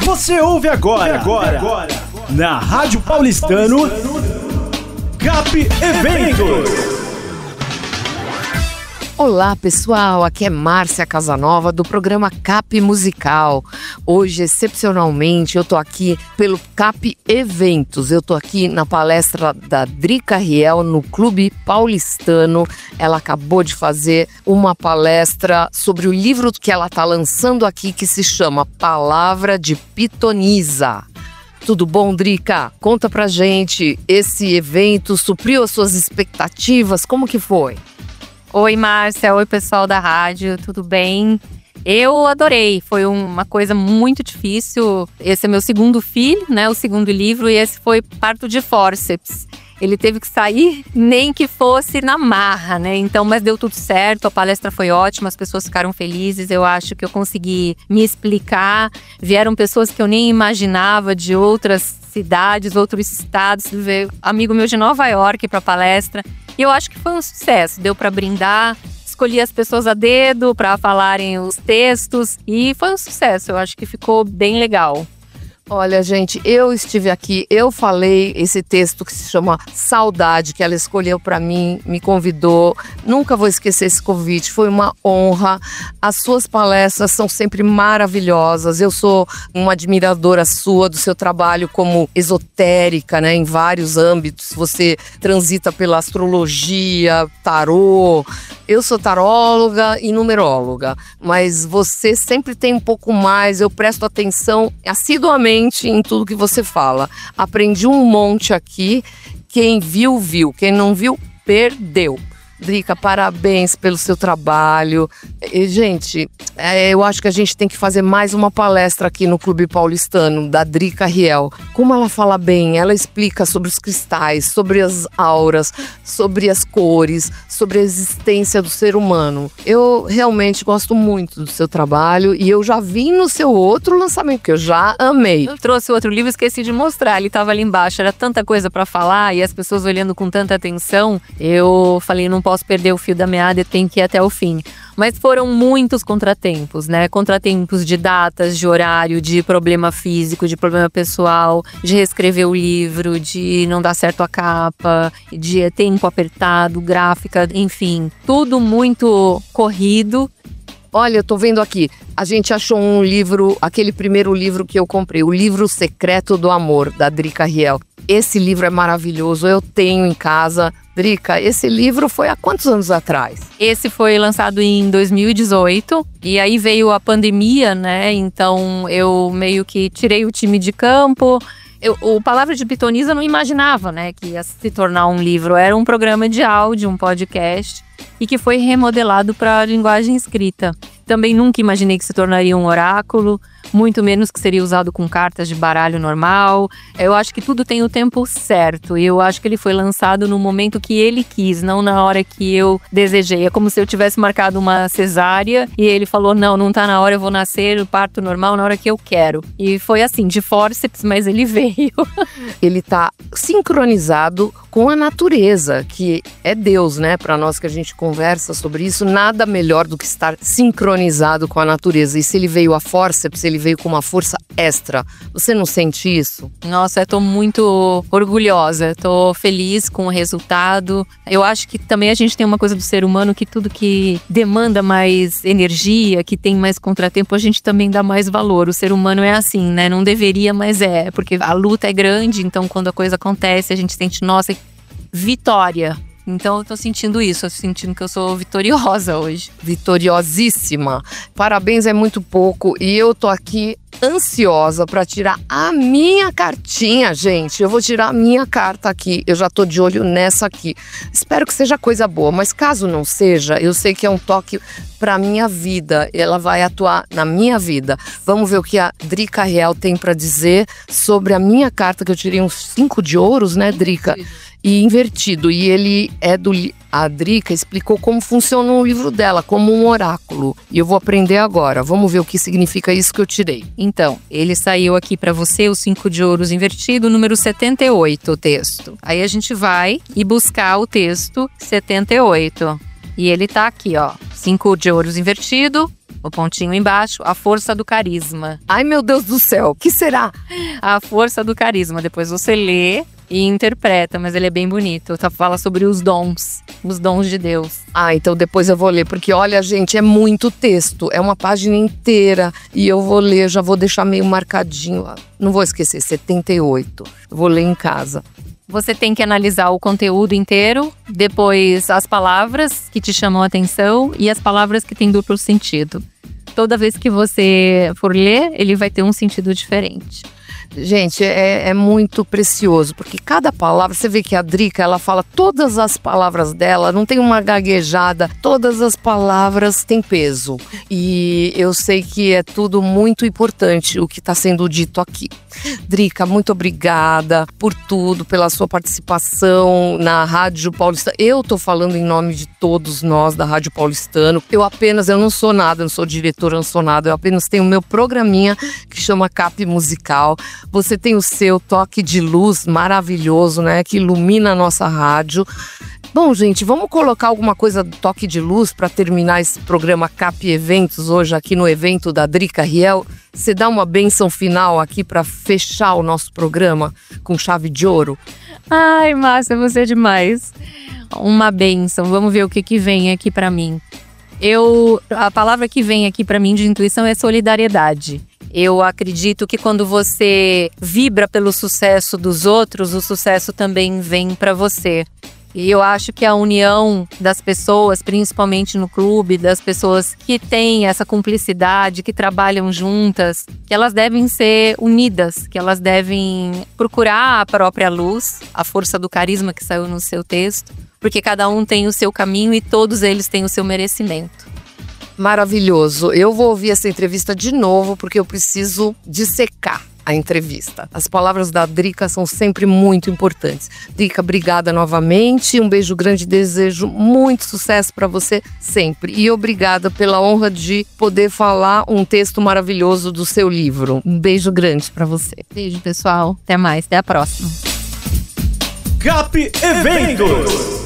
Você ouve agora na Rádio Paulistano, Cap Eventos. Olá pessoal, aqui é Márcia Casanova do programa Cap Musical. Hoje, excepcionalmente, eu tô aqui pelo Cap Eventos. Eu tô aqui na palestra da Drica Riel no Clube Paulistano. Ela acabou de fazer uma palestra sobre o livro que ela tá lançando aqui, que se chama Palavra de Pitonisa. Tudo bom, Drica? Conta pra gente, esse evento supriu as suas expectativas? Como que foi? Oi, Márcia. Oi, pessoal da rádio. Tudo bem? Eu adorei. Foi uma coisa muito difícil. Esse é meu segundo filho, né? O segundo livro. E esse foi parto de fórceps. Ele teve que sair nem que fosse na marra, né? Então, mas deu tudo certo. A palestra foi ótima. As pessoas ficaram felizes. Eu acho que eu consegui me explicar. Vieram pessoas que eu nem imaginava, de outras cidades, outros estados. Veio amigo meu de Nova York para a palestra. E eu acho que foi um sucesso, deu para brindar, escolhi as pessoas a dedo para falarem os textos e foi um sucesso, eu acho que ficou bem legal. Olha, gente, eu estive aqui, eu falei esse texto que se chama Saudade, que ela escolheu para mim, me convidou. Nunca vou esquecer esse convite, foi uma honra. As suas palestras são sempre maravilhosas. Eu sou uma admiradora sua, do seu trabalho como esotérica, né, em vários âmbitos. Você transita pela astrologia, tarô. Eu sou taróloga e numeróloga, mas você sempre tem um pouco mais. Eu presto atenção assiduamente em tudo que você fala. Aprendi um monte aqui. Quem viu, viu. Quem não viu, perdeu. Drica, parabéns pelo seu trabalho. E, gente, eu acho que a gente tem que fazer mais uma palestra aqui no Clube Paulistano, da Drica Riel. Como ela fala bem, ela explica sobre os cristais, sobre as auras, sobre as cores, sobre a existência do ser humano. Eu realmente gosto muito do seu trabalho e eu já vi no seu outro lançamento, que eu já amei. Eu trouxe outro livro, esqueci de mostrar, ele estava ali embaixo, era tanta coisa para falar e as pessoas olhando com tanta atenção, eu falei, não posso perder o fio da meada e tenho que ir até o fim. Mas foram muitos contratempos, né? Contratempos de datas, de horário, de problema físico, de problema pessoal, de reescrever o livro, de não dar certo a capa, de tempo apertado, gráfica, enfim. Tudo muito corrido. Olha, eu tô vendo aqui, a gente achou um livro, aquele primeiro livro que eu comprei, o Livro Secreto do Amor, da Drica Riel. Esse livro é maravilhoso, eu tenho em casa. Drica, esse livro foi há quantos anos atrás? Esse foi lançado em 2018 e aí veio a pandemia, né? Então eu meio que tirei o time de campo. O Palavra de Pitonisa eu não imaginava, né, que ia se tornar um livro. Era um programa de áudio, um podcast, e que foi remodelado para a linguagem escrita. Também nunca imaginei que se tornaria um oráculo, muito menos que seria usado com cartas de baralho normal. Eu acho que tudo tem o tempo certo e eu acho que ele foi lançado no momento que ele quis, não na hora que eu desejei. É como se eu tivesse marcado uma cesárea e ele falou, não tá na hora, eu vou nascer, o parto normal na hora que eu quero. E foi assim, de fórceps, mas ele veio. Ele tá sincronizado com a natureza, que é Deus, né? Para nós que a gente conversa sobre isso, nada melhor do que estar sincronizado com a natureza. E se ele veio a fórceps, ele veio com uma força extra. Você não sente isso? Nossa, eu tô muito orgulhosa, tô feliz com o resultado. Eu acho que também a gente tem uma coisa do ser humano que tudo que demanda mais energia, que tem mais contratempo, a gente também dá mais valor. O ser humano é assim, né? Não deveria, mas é, porque a luta é grande, então quando a coisa acontece, a gente sente, nossa, vitória. Então eu tô sentindo isso, eu tô sentindo que eu sou vitoriosa hoje. Vitoriosíssima. Parabéns é muito pouco e eu tô aqui ansiosa para tirar a minha cartinha, gente. Eu vou tirar a minha carta aqui, eu já tô de olho nessa aqui. Espero que seja coisa boa, mas caso não seja, eu sei que é um toque para minha vida, ela vai atuar na minha vida. Vamos ver o que a Drica Riel tem para dizer sobre a minha carta, que eu tirei uns 5 de ouros, né, Drica? E invertido, e ele é do... A Drica explicou como funciona o livro dela, como um oráculo. E eu vou aprender agora. Vamos ver o que significa isso que eu tirei. Então, ele saiu aqui para você, o 5 de ouros invertido, número 78, o texto. Aí a gente vai e buscar o texto 78. E ele tá aqui, ó. 5 de ouros invertido, o pontinho embaixo, a força do carisma. Ai, meu Deus do céu, o que será? A força do carisma. Depois você lê e interpreta, mas ele é bem bonito. Fala sobre os dons de Deus. Ah, então depois eu vou ler, porque olha, gente, é muito texto, é uma página inteira e eu vou ler, já vou deixar meio marcadinho. Não vou esquecer, 78. Vou ler em casa. Você tem que analisar o conteúdo inteiro, depois as palavras que te chamam a atenção e as palavras que têm duplo sentido. Toda vez que você for ler, ele vai ter um sentido diferente. Gente, é muito precioso, porque cada palavra, você vê que a Drica, ela fala todas as palavras dela, não tem uma gaguejada, todas as palavras têm peso. E eu sei que é tudo muito importante o que está sendo dito aqui. Drica, muito obrigada por tudo, pela sua participação na Rádio Paulistano. Eu tô falando em nome de todos nós da Rádio Paulistano. Eu não sou nada, não sou diretora, não sou nada, eu apenas tenho o meu programinha que chama Cap Musical. Você tem o seu toque de luz maravilhoso, né, que ilumina a nossa rádio. Bom, gente, vamos colocar alguma coisa do toque de luz para terminar esse programa Cap Eventos hoje aqui no evento da Drica Riel. Você dá uma bênção final aqui para fechar o nosso programa com chave de ouro? Ai, Márcia, você é demais. Uma bênção. Vamos ver o que vem aqui para mim. A palavra que vem aqui para mim de intuição é solidariedade. Eu acredito que quando você vibra pelo sucesso dos outros, o sucesso também vem para você. E eu acho que a união das pessoas, principalmente no clube, das pessoas que têm essa cumplicidade, que trabalham juntas, que elas devem ser unidas, que elas devem procurar a própria luz, a força do carisma que saiu no seu texto, porque cada um tem o seu caminho e todos eles têm o seu merecimento. Maravilhoso. Eu vou ouvir essa entrevista de novo, porque eu preciso dissecar a entrevista. As palavras da Drica são sempre muito importantes. Drica, obrigada novamente. Um beijo grande, desejo muito sucesso para você sempre. E obrigada pela honra de poder falar um texto maravilhoso do seu livro. Um beijo grande para você. Beijo, pessoal. Até mais. Até a próxima. Cap Eventos.